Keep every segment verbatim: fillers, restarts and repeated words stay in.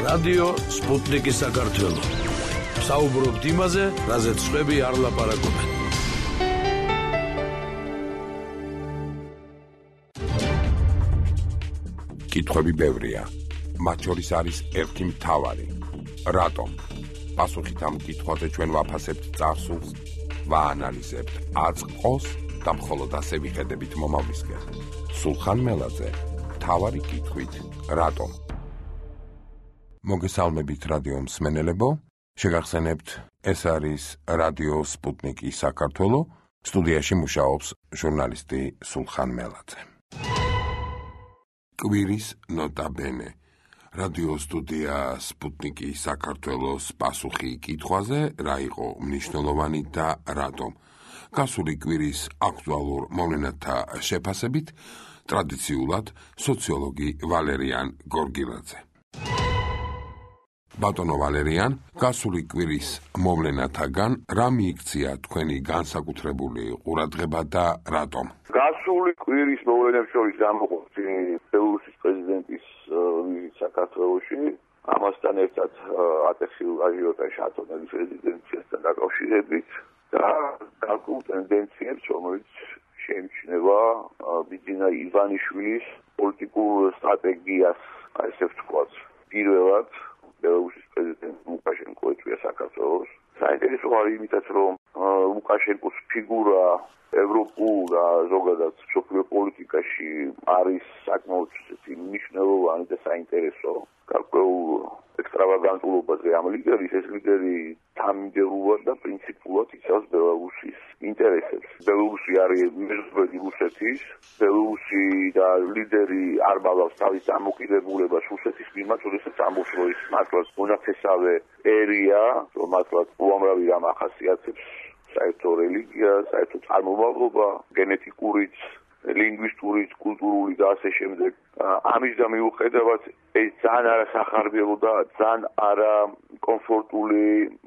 რადიო სპუტნიკი საქართველო. საუბრობთ იმაზე, რაზეც სხვები არ ლაპარაკობენ. კითხვები ბევრია. მათ შორის არის ერთი მთავარი. რატომ? პასუხით ამ კითხვაზე ჩვენ ვაფასებთ წარსულს, ვაანალიზებთ აწყოს და მხოლოდ ასე ვიხედებით მომავლისკენ. სულხან მელაძე, მთავარი კითხვით, რატომ? მოგესალმებით რადიო მსმენელებო, შეგახსენებთ, ეს არის რადიო სპუტნიკი საქართველო, სტუდიაში მუშაობს ჟურნალისტი სულხან მელაძე. კვირის ნოტა ბენე. რადიო სტუდია სპუტნიკი საქართველოს პასუხი კითხვაზე, რა იყო მნიშვნელოვანი და რატომ. გასული კვირის აქტუალურ მოვლენათა შეფასებით, ტრადიციულად სოციოლოგი ვალერიან გორგილაძე. ბატონო ვალერიან, გასული კვირის მოვლენათაგან რა მიიქცია თქვენი განსაკუთრებული ყურადღება და რატომ? გასული კვირის მოვლენებს შორის გამოყოფს ბელორუსის პრეზიდენტის ვიზიტი საქართველოში, ამასთან ერთად ატეხილ აჟიოტაჟი ატომების რეზიდენციასთან დაკავშირებით და გარკვეულ ტენდენციებს, რომელიც შეიმჩნევა ბიძინა ივანიშვილის პოლიტიკურ სტრატეგიას, ასე ვთქვათ. პირველად ბელორუსის პრეზიდენტ ლუკაშენკო ეწვია საქართველოს. საინტერესო არის იმითაც, რომ ლუკაშენკოს ფიგურა ევროპულ და ზოგადად მსოფლიო პოლიტიკაში არის საკმაოდ მნიშვნელოვანი და საინტერესო. გარკვეულ ექსტრავაგანტულობაზე ამ ლიდერის, ეს ლიდერი თანმიმდევრულად და პრინციპულად იცავს ბელორუსის ინტერესებს. ბელორუსი არის მეზობელი რუსეთის, ბელორუსი და ლიდერი არ ბალავს თავის დამოკიდებულებას რუსეთის მიმართ, როდესაც ამბობს, რომ ის მართლაც მონათესავე ერია, რომ მართლაც უამრავი რამ ახასიათებს საერთო რელიგია, საერთო წარმომავლობა, გენეტიკურიც, ლინგვისტურიც, კულტურული და ასე შემდეგ. ამის და მიუხედავად ეს ძალიან არასახარბიელო და ძალიან არა კომფორტული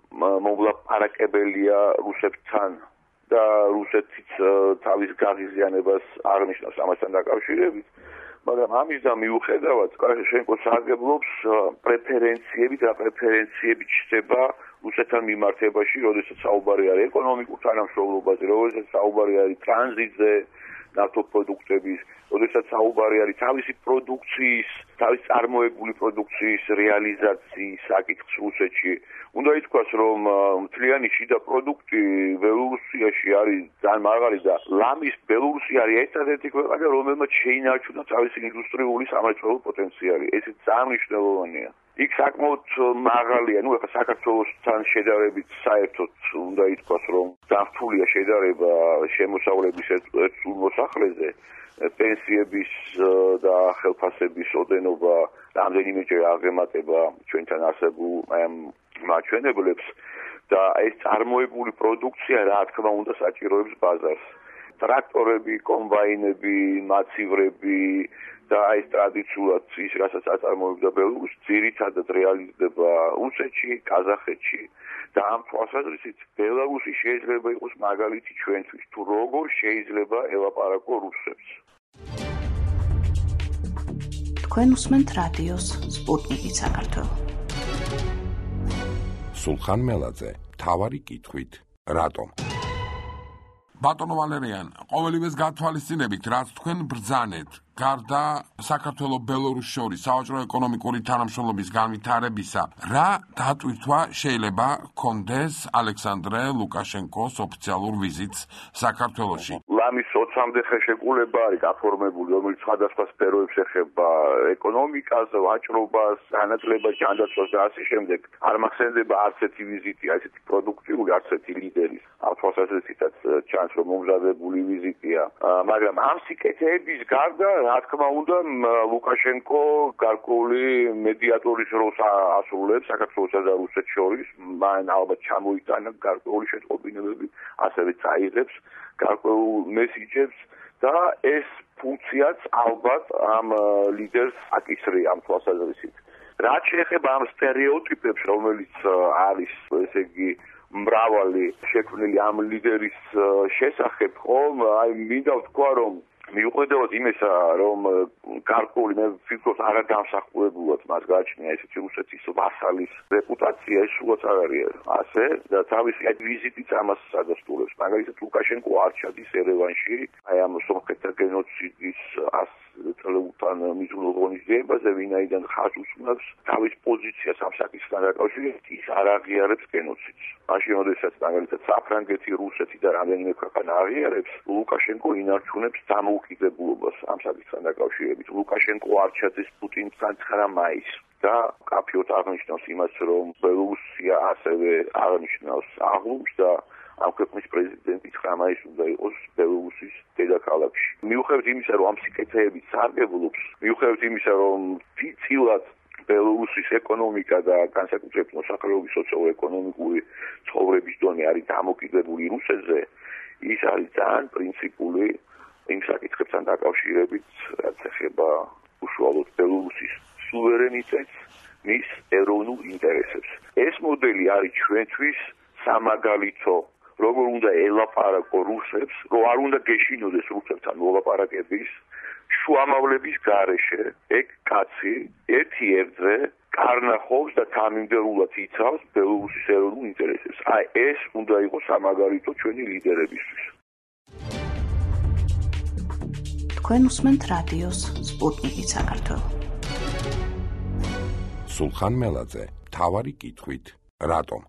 მოლაპარაკებელია რუსეთთან და რუსეთიც თავის გაღიზიანებას აღნიშნავს ამასთან დაკავშირებით. მაგრამ ამის და მიუხედავად ლუკაშენკო სარგებლობს პრეფერენციებით და პრეფერენციებით ჩდება რუსეთთან მიმართებაში, როდესაც საუბარი არის ეკონომიკურ თანამშრომლობაზე, როდესაც საუბარი არის ტრანზიტზე, ნავთობპროდუქტების, როდესაც საუბარი არის თავისი პროდუქციის, თავის წარმოებული პროდუქციის რეალიზაციის საკითხს რუსეთში. უნდა ითქვას, რომ მთლიანი შიდა პროდუქტი ბელორუსიაში არის ძალიან მაღალი და ლამის ბელორუსი არის ერთადერთი ქვეყანა, რომელმაც შეინარჩუნა თავისი ინდუსტრიული სამრეწველო პოტენციალი. ეს ძალიან მნიშვნელოვანია. იქ საკმაოდ მაღალია, ნუ ახლა საქართველოსთან შედარებით საერთოდ უნდა ითქვას, რომ ძალიან რთულია შედარება შემოსავლების ერთ მოსახლეზე, პენსიების და ხელფასების ოდენობა რამდენიმეჯერ აღემატება ჩვენთან არსებულ მაჩვენებლებს და ეს წარმოებული პროდუქცია რა თქმა უნდა საჭიროებს ბაზარს. ტრაქტორები, კომბაინები, მაცივრები და ეს ტრადიციულად ის რასაც აწარმოებდა ბელორუსი, ძირითადად რეალიზდება რუსეთში, ყაზახეთში და ამ თვალსაზრისით ბელორუსი შეიძლება იყოს მაგალითი ჩვენთვის, თუ როგორ შეიძლება ელაპარაკო რუსებს. თქვენ უსმენთ რადიოს სპუტნიკი საქართველო. სულხან მელაძე, მთავარი კითხვით, რატომ? ბატონო ვალერიან, ყოველივეს გათვალისწინებით, რაც თქვენ ბრძანეთ, გარდა საქართველო-ბელორუსს შორის სავაჭრო ეკონომიკური თანამშრომლობის განვითარებისა, რა დატვირთვა შეიძლება ჰქონდეს ალექსანდრე ლუკაშენკოს ოფიციალურ ვიზიტს საქართველოში? ლამის ოცამდე ხელშეკრულება არის გაფორმებული, რომელიც სხვადასხვა სფეროებს ეხება ეკონომიკას, ვაჭრობას, განათლებას, ჯანდაცვას და ასე შემდეგ. არ მახსენდება არც ერთი ვიზიტი, ასეთი პროდუქტიული, არც ერთი ლიდერის. ამ თვალსაზრისითაც ჩანს, რომ მომზადებული ვიზიტია. მაგრამ ამ სიკეთეების გარდა, რა თქმა უნდა, ლუკაშენკო გარკვეული მედიატორის როლს ასრულებს საქართველოსა და რუსეთს შორის. მან ალბათ ჩამოიტანა გარკვეული შეტყობინებები, ასევე წაიღებს გარკვეულ მესიჯებს და ეს ფუნქციაც ალბათ ამ ლიდერს აკისრია ამ თვალსაზრისით. რაც შეეხება ამ სტერეოტიპებს, რომელიც არის, ესე იგი, მრავალი შექმნილი ამ ლიდერის შესახებ, ხომ, აი მინდა ვთქვა, რომ მიუხედავად იმისა, რომ გარკვეული მე ვფიქრობ არა განსახურებულად მას გააჩნია ესეთი რუსეთის ვასალის რეპუტაცია, ეს სულაც არ არის ასე და თავისი ვიზიტიც ამას ადასტურებს. მაგალითად ლუკაშენკო არ ჩადის ერევანში, აი ამ სომხეთთა გენოციდის წლეულთან მიზნულ ღონისძიებაზე, ვინაიდან ხაზს უსმენს თავის პოზიციას ამ საკითხთან დაკავშირებით, ის არ აღიარებს გენოციდს. მაშინ, როდესაც მაგალითად საფრანგეთი, რუსეთი და რამდენიმე ქვეყანა აღიარებს, ლუკაშენკო ინარჩუნებს დამოუკიდებლობას ამ საკითხთან დაკავშირებით. ლუკაშენკო არ ჩადის პუტინთან ცხრა მაისს და კაფიოდ აღნიშნავს იმას, რომ ბელორუსია ასევე აღნიშნავს აღლუმს და ამ ქვეყნის პრეზიდენტი ცხრა მაისს უნდა იყოს ბელორუსის დედაქალაქში. მიუხედავად იმისა, რომ ამ სიკეთეებით სარგებლობს, მიუხედავად იმისა, რომ ცილად ბელორუსის ეკონომიკა და განსაკუთრებით მოსახლეობის სოციო-ეკონომიკური ცხოვრების დონე არის დამოკიდებული რუსეთზე, ის არის ძალიან პრინციპული იმ საკითხებთან დაკავშირებით, რაც ეხება უშუალოდ ბელორუსის სუვერენიტეტს, მის ეროვნულ ინტერესებს. ეს მოდელი არის ჩვენთვის სამაგალითო, როგორ უნდა ელაპარაკო რუსებს, რომ არ უნდა გეშინოდეს რუსებთან მოლაპარაკების შუამავლების გარეშე, ეგ კაცი ერთი ერთზე კარნახობს და თანმიმდევრულად იცავს ბელორუსის ეროვნულ ინტერესებს. აი ეს უნდა იყოს სამაგალითო ჩვენი ლიდერებისთვის. თქვენ უსმენთ რადიოს სპუტნიკი საქართველო. სულხან მელაძე, მთავარი კითხვით, რატომ?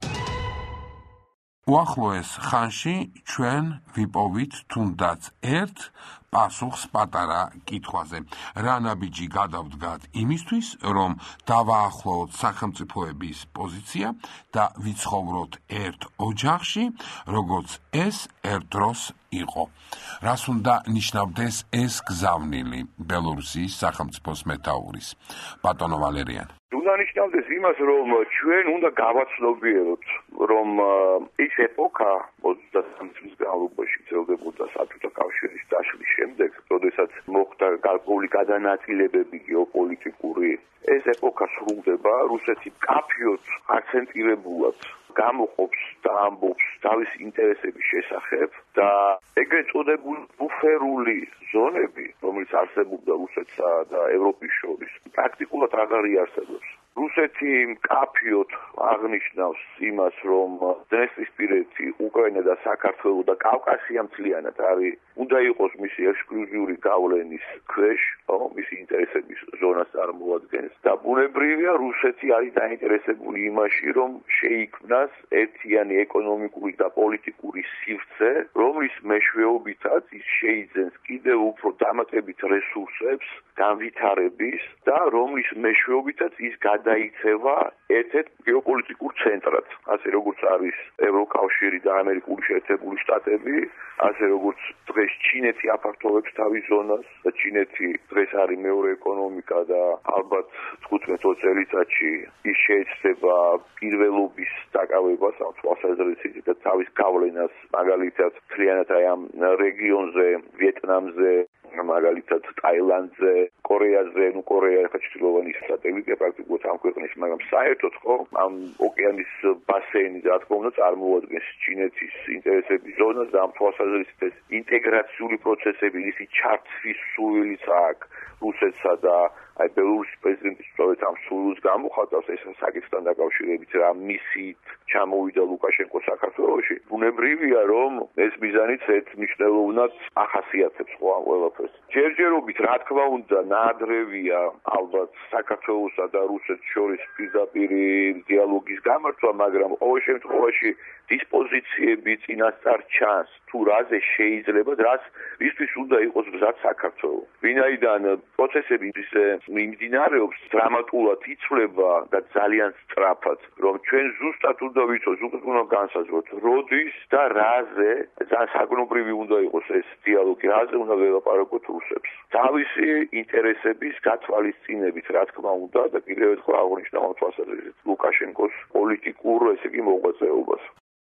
უახლოეს ხანში ჩვენ ვიპოვით თუნდაც ერთ პასუხს პატარა კითხვაზე. რა ნაბიჯი გადავდგათ იმისთვის, რომ დავაახლოვოთ სახელმწიფოების პოზიცია და ვიცხოვროთ ერთ ოჯახში, როგორც ეს ერთ დროს იყო. რას უნდა ნიშნავდეს ეს გზავნილი ბელორუსიის სახელმწიფოს მეთაურის? ბატონო ვალერიან. უნდა ნიშნავდეს იმას, რომ ჩვენ უნდა გავაცნობიეროთ, რომ ის ეპოქა ოცდასამი წლის განმავლობაში ვრცელდებოდა საბჭოთა კავშირის დაშლის შემდეგ, როდესაც მოხდა გარკვეული გადანაწილებები გეოპოლიტიკური, ეს ეპოქა სრულდება, რუსეთი მკაფიოდ აქცენტირებულად გამოყოფს და ამბობს თავის ინტერესების შესახებ და ეგრეთ წოდებული ბუფერული ზონები, რომელიც არსებობდა რუსეთსა და ევროპის შორის, პრაქტიკულად აღარ იარსებობს. რუსეთი მკაფიოდ აღნიშნავს იმას, რომ დნესტრისპირეთი, უკრაინა და საქართველო და კავკასია მთლიანად არის, უნდა იყოს მისი ექსკლუზიური გავლენის ქვეშ, მისი ინტერესების ზონას წარმოადგენს და ბუნებრივია რუსეთი არის დაინტერესებული იმაში, რომ შეიქმნას ერთიანი ეკონომიკური და პოლიტიკური სივრცე, რომლის მეშვეობითაც ის შეიძენს კიდევ უფრო დამატებით რესურსებს განვითარების და რომლის მეშვეობითაც ის გადაიქცევა ერთ-ერთ გეოპოლიტიკურ ცენტრად, ასე როგორც არის ევროკავშირი და ამერიკული შეერთებული შტატები, ასე როგორც დღეს ჩინეთი აფართოვებს თავის ზონას და ჩინეთი დღეს არის მეორე ეკონომიკა და ალბათ თხუთმეტ წელიწადში ის შეეცდება პირველობის დაკავებას ამ თვალსაზრისით და თავის გავლენას მაგალითად მთლიანად აი ამ რეგიონზე, ვიეტნამზე, მაგალითად ტაილანდზე, კორეაზე, ნუ კორეა ხა ჩრდილოვანი სატელიტია პრაქტიკულად ამ ქვეყნის, მაგრამ საერთოდ ხო ამ ოკეანის ბასეინი რა თქმა უნდა წარმოადგენს ჩინეთის ინტერესების ზონას და ამ თვალსაზრისით ეს ინტეგრაციული პროცესები, ისი ჩართვის სულიც აქვს რუსეთსა და აი ბელორუსის პრეზიდენტის სწორედ ამ სულს გამოხატავს ეს საკითხთან დაკავშირებით რა მისით ჩამოვიდა ლუკაშენკო საქართველოში. ბუნებრივია რომ ეს მიზანიც ერთ მნიშვნელოვნად ახასიათებს ხო ამ ყველაფერს. ჯერჯერობით რა თქმა უნდა ნაადრევია ალბათ საქართველოსა და რუსეთს შორის პირდაპირი დიალოგის გამართვა, მაგრამ ყოველ შემთხვევაში დისპოზიციები წინასწარ ჩანს თუ რაზე შეიძლება რას ისთვის უნდა იყოს გზად საქართველო. ვინაიდან პროცესები ისე მიმდინარეობს დრამატულად იცვლება და ძალიან სწრაფად, რომ ჩვენ ზუსტად უნდა ვიცოთ, ზუსტად უნდა განსაზღვროთ, როდის და რაზე ძალიან საგნობრივი უნდა იყოს ეს დიალოგი, რაზე უნდა ველაპარაკოთ რუსებს. თავისი ინტერესების გათვალისწინებით, რა თქმა უნდა, და კიდევ ერთხელ აღნიშნავ ამ თვალსაზრისით ლუკაშენკოს პოლიტიკურ, ესე იგი, მოღვაწეობას.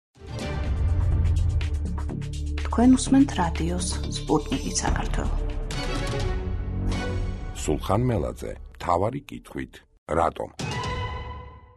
თქვენ უსმენთ რადიოს სპუტნიკი საქართველო. სულხან მელაძე, მთავარი კითხვით, რატომ?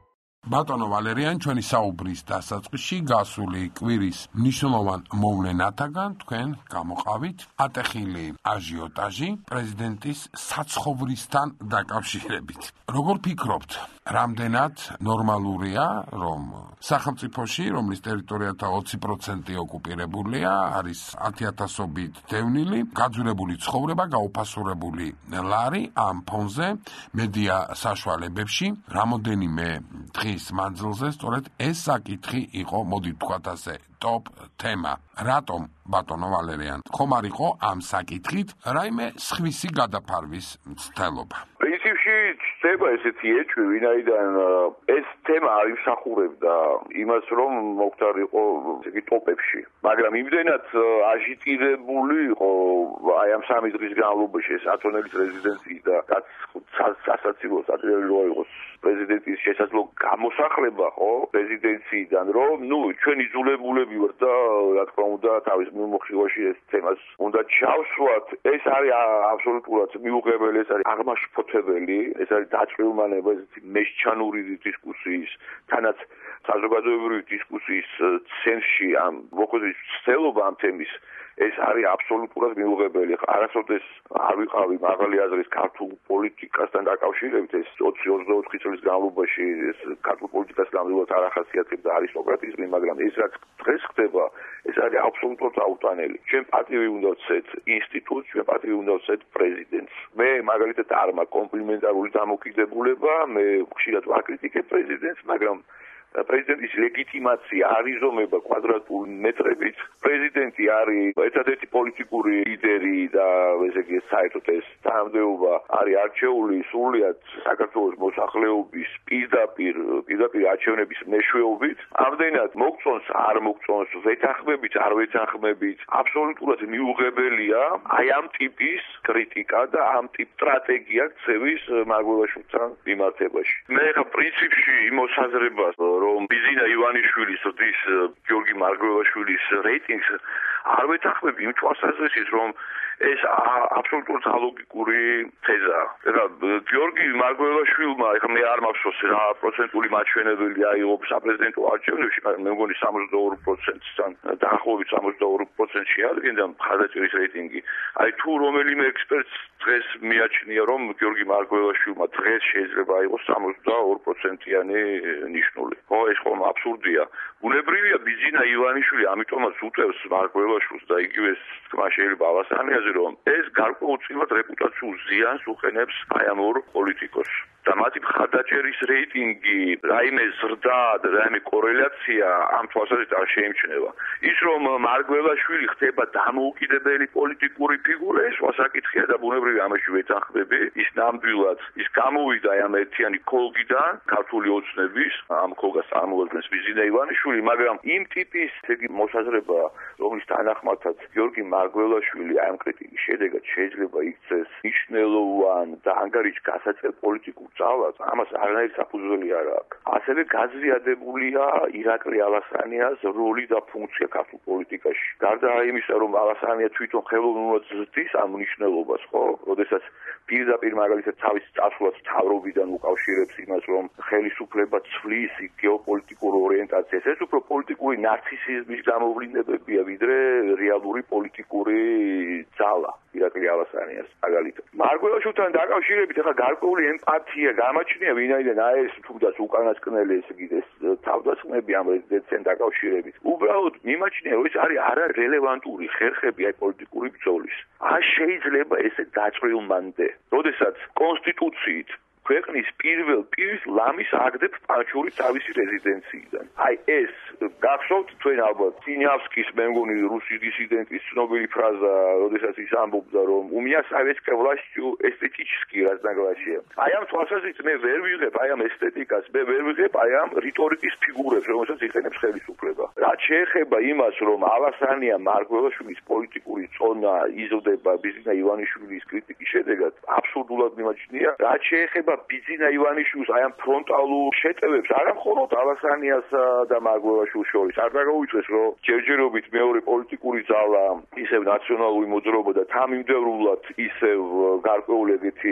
ბატონო ვალერიან, ჩვენი საუბრის დასაწყისში გასული კვირის მნიშვნელოვან მოვლენათაგან თქვენ გამოყავით ატეხილი აჟიოტაჟი პრეზიდენტის საცხოვრისთან დაკავშირებით. როგორ ფიქრობთ, რამდენად ნორმალურია, რომ სახელმწიფოში, რომლის ტერიტორიათა ოცი პროცენტი ოკუპირებულია, არის ათიათასობით დევნილი, გაძვირებული ცხოვრება, გაუფასურებული ლარი ამ ფონზე მედია საშუალებებში რამოდენიმე დღის მანძილზე სწორედ ეს საკითხი იყო, მოდი ვთქვათ ასე, ტოპ თემა. რატომ, ბატონო ვალერიან, ხომ არ იყო ამ საკითხით რაიმე სხვისი გადაფარვის მცდელობა? პრინციპში ხდება ესეთი ეჭვი, ვინაიდან ეს თემა არ იმსახურებდა იმას, რომ მოხდარიყო ესეთი ტოპებში, მაგრამ იმდენად აჟიტირებული იყო აი ამ სამი დღის განმავლობაში ეს ათონელის რეზიდენციის და რაც სასაცილო საჭიროა იყოს პრეზიდენტის შესაძლო გამოსახლება, ხო, რეზიდენციიდან, რომ ნუ ჩვენ იძულებულები ვართ და რა თქმა უნდა თავის მიმოხილვაში ეს თემას უნდა ჩავსვათ. ეს არის აბსოლუტურად მიუღებელი, ეს არის აღმაშფოთებელი, ეს არის დაწყვილმანება ესეთი მესჩანური დისკუსიის, თანაც საზოგადოებრივი დისკუსიის ცენტრში ამ მოხდის ცდელობა ამ თემის. ეს არის აბსოლუტურად მიუღებელი. არასოდეს არ ვიყავი მაღალი აზრის ქართულ პოლიტიკასთან დაკავშირებით, ეს ოცი ოცდაოთხი წლის განმავლობაში ეს ქართულ პოლიტიკას ნამდვილად არ ახასიათებდა არისტოკრატიზმი, მაგრამ ეს რაც დღეს ხდება, ეს არის აბსოლუტურად აუტანელი. ჩვენ პატივი უნდა ვცეთ ინსტიტუტს, ჩვენ პატივი უნდა ვცეთ პრეზიდენტს. მე მაგალითად არ მაქვს კომპლიმენტარული დამოკიდებულება, მე ხშირად ვაკრიტიკებ პრეზიდენტს, მაგრამ პრეზიდენტის ლეგიტიმაცია არ იზომება კვადრატული მეტრებით. პრეზიდენტი არის ერთადერთი პოლიტიკური ლიდერი და ესე იგი საერთოდ ეს თანამდებობა არის არჩეული სრულიად საქართველოს მოსახლეობის პირდაპირ პირდაპირ არჩევნების მეშვეობით. ამდენად მოგწონს, არ მოგწონს, ვეთანხმებით, არ ვეთანხმებით, აბსოლუტურად მიუღებელია აი ამ ტიპის კრიტიკა და ამ ტიპ სტრატეგია ქცევის მარგველაშვილთან მიმართებაში. მე ხა პრინციპში იმ მოსაზრებას რომ ბიზინა ივანიშვილის დის გიორგი მარგველაშვილის რეიტინგს არ ვეთანხმები იმ თვალსაზრისით, რომ ეს აბსოლუტურად ალოგიკური თეზაა. ეხლა გიორგი მარგველაშვილმა, ეხლა მე არ მახსოვს რა პროცენტული მაჩვენებელი აიღო საპრეზიდენტო არჩევნებში, მაგრამ მე მგონი სამოცდაორი პროცენტთან დაახლოებით სამოცდაორი პროცენტი შეადგენდა მხარდაჭერის რეიტინგი. აი თუ რომელიმე ექსპერტს დღეს მიაჩნია, რომ გიორგი მარგველაშვილმა დღეს შეიძლება აიღოს სამოცდაორი პროცენტიანი ნიშნული. ხო, ეს ხომ აბსურდია. ბუნებრივია ბიზინა ივანიშვილი ამიტომაც უტევს მარგველაშვილს და იგივე თქმა შეიძლება ავასანიაზე, რომ ეს გარკვეულწილად რეპუტაციულ ზიანს უყენებს აი ამ ორ პოლიტიკოსს. და მათი მხარდაჭერის რეიტინგი, რაიმე ზრდა, რაიმე კორელაცია ამ თვალსაზრისით არ შეიმჩნევა. ის რომ მარგველაშვილი ხდება დამოუკიდებელი პოლიტიკური ფიგურა, ეს საკითხია და ბუნებრივია ამაში ვეთანხმები. ის ნამდვილად ის გამოვიდა ამ ერთიანი ქოლგიდან, ქართული ოცნების, ამ ქოლგას წარმოადგენს ბიზინა ივანიშვილი, მაგრამ იმ ტიპის ეგ მოსაზრება, რომლის თანახმადაც გიორგი მარგველაშვილი ამ კრიტიკის შედეგად შეიძლება იქცეს მნიშვნელოვან და ანგარიშ გასაჭერ პოლიტიკურ ძალას, ამას არანაირი საფუძველი არ აქვს. ასევე გაზრიადებულია ირაკლი ალასანიას როლი და ფუნქცია ქართულ პოლიტიკაში. გარდა იმისა, რომ ალასანია თვითონ ხელოვნურად ზრდის ამ მნიშვნელობას, ხო? როდესაც პირდაპირ მაგალითად თავის წასვლას მთავრობიდან უკავშირებს იმას, რომ ხელისუფლება ცვლის გეოპოლიტიკურ ორიენტაციას. ეს უფრო პოლიტიკური ნარცისიზმის გამოვლინებებია, ვიდრე რეალური პოლიტიკური ძალა. ირაკლი ალასანიას მაგალითად. მარგველაშვილთან დაკავშირებით ახლა გარკვეული ემპათია გამაჩნია, ვინაიდან აი ეს თუნდაც უკანასკნელი ეს იგი ეს თავდასხმები ამ რეზიდენცითან დაკავშირებით. უბრალოდ მიმაჩნია, რომ ეს არის არარელევანტური ხერხები აი პოლიტიკური ბრძოლის. არ შეიძლება ესე დაწყვილმანდე. როდესაც კონსტიტუციით ქვეყნის პირველ პირს ლამის აგდებ პანჩური თავისი რეზიდენციიდან. აი ეს გახსოვთ თქვენ ალბათ სინიავსკის მე მგონი რუსი დისიდენტის ცნობილი ფრაზა, როდესაც ის ამბობდა, რომ у меня советская власть эстетически разногласия. აი ამ თვალსაზრისით მე ვერ ვიღებ აი ამ ესთეტიკას, მე ვერ ვიღებ აი ამ რიტორიკის ფიგურებს, რომელსაც იყენებს ხელისუფლება. რაც შეეხება იმას, რომ ალასანია მარგველაშვილის პოლიტიკური წონა იზრდება ბიზინა ივანიშვილის კრიტიკის შედეგად, აბსურდულად მიმაჩნია. რაც შეეხება ბიზინა ივანიშვილს აი ამ ფრონტალურ შეტევებს არა მხოლოდ ალასანიასა და მარგველაშვილს შორის არ დაგაუწეს, რომ ჯერჯერობით მეორე პოლიტიკური ძალა, ისევ ნაციონალური მოძრაობა და თანამიმდევრულად ისევ გარკვეული ეგეთი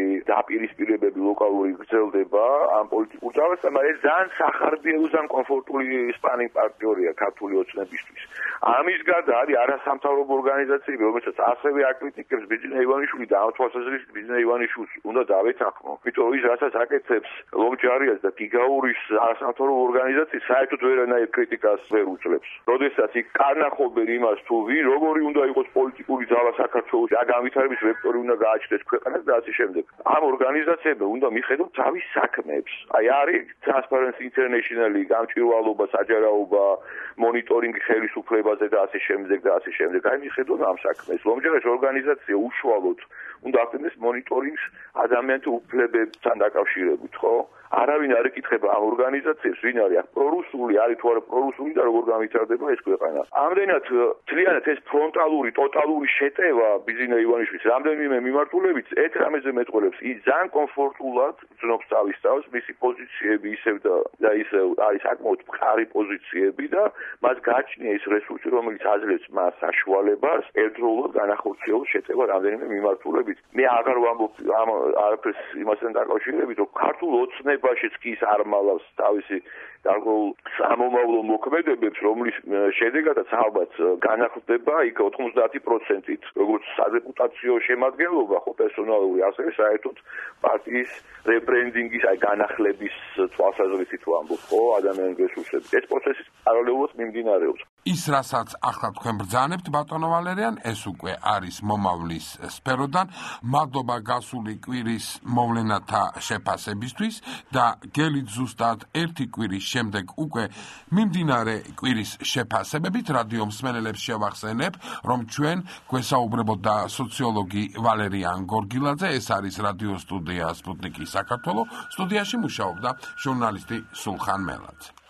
დაპირისპირებები ლოკალური გრძელდება ამ პოლიტიკურ ძალასთან, მაგრამ ძალიან სახარბიელო და კომფორტული სპარინგ პარტნიორია ქართული ოცნებისთვის. ამის გარდა არის არასამთავრობო ორგანიზაციები, რომელსაც ასევე აკრიტიკებს ბიძინა ივანიშვილი და ამ თვალსაზრისით ბიძინა ივანიშვილს უნდა დავეთანხმო. იმიტომ ის რასაც აკეთებს ლომჯარიას და გიგაურის არასამთავრობო ორგანიზაციის საერთოდ ვერანაირ კრიტიკას ვერ უძლებს. როდესაც იქ კარნახობენ იმას თუ ვინ როგორი უნდა იყოს პოლიტიკური ძალა საქართველოში, რა განვითარების ვექტორი უნდა გააჩნდეს ქვეყანას და ასე შემდეგ. ამ ორგანიზაციებმა უნდა მიხედონ თავის საქმეებს. აი არის Transparency International-ი, გამჭვირვალობა, საჯარაობა, მონიტორინგი ხელისუფლებაზე და ასე შემდეგ და ასე შემდეგ. აი მიხედონ ამ საქმეს. ლომჯარის ორგანიზაცია უშუალოდ უნდა აკეთებს მონიტორინგს ადამიანთა უფლებებთან დაკავშირებით, ხო? არავინ არ იკითხება ამ ორგანიზაციებს, ვინ არის აქ პრორუსული, არის თუ არა პრორუსული და როგორ გამვითარდება ეს ქვეყანა. ამდენად თლიანად ეს ფრონტალური, ტოტალური შეტევა ბიძინა ივანიშვილის რამდენიმე მიმართულებით ერთ რამეზე მეტყველებს. ის ძალიან კომფორტულად ძნობს თავის თავს, მისი პოზიციები ისევ და და ისევ არის საკმაოდ მყარი პოზიციები და მას გააჩნია ის რესურსი, რომელიც აძლევს მას საშუალებას ერთდროულად განახორციელოს შეტევა რამდენიმე მიმართულებით. მე აღარ ვამბობ ამ არაფერს იმასთან დაკავშირებით, რომ ქართულ ოცნებაშიც კი ის არ მალავს თავისი გარკვეულ სამომავლო მოქმედებებს, რომლის შედეგადაც ალბათ განახლდება იქ ოცდაათი პროცენტით, როგორც სადეპუტაციო შემადგენლობა, ხო პერსონალური, ასევე საერთოდ პარტიის რებრენდინგის, აი განახლების თვალსაზრისით ვამბობ, ხო, ადამიანის რესურსები. ეს პროცესი პარალელურად მიმდინარეობს. ის, რასაც ახლა თქვენ ბრძანებთ, ბატონო ვალერიან, ეს უკვე არის მომავლის სფეროდან. მადლობა გასული კვირის მოვლენათა შეფასებისთვის და გელით ზუსტად ერთი კვირის შემდეგ უკვე მიმდინარე კვირის შეფასებებით რადიო მსმენელებს შევახსენებ, რომ ჩვენ გვესაუბრებოდა და სოციოლოგი ვალერიან გორგილაძე, ეს არის რადიო სტუდია სპუტნიკი საქართველო, სტუდიაში მუშაობდა ჟურნალისტი სულხან მელაძე.